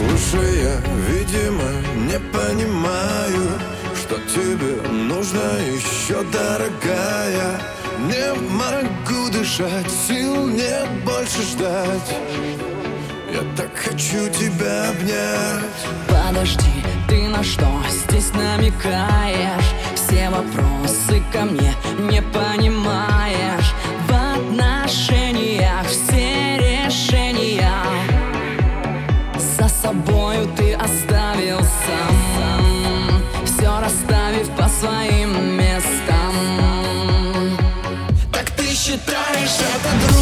Слушай, я, видимо, не понимаю, что тебе нужно еще, дорогая. Не могу дышать, сил нет больше ждать. Я так хочу тебя обнять. Подожди, ты на что здесь намекаешь? Все вопросы ко мне не понимаешь. В отношениях все решения за собою ты оставил сам, все расставив по своим местам. Так ты считаешь это друг?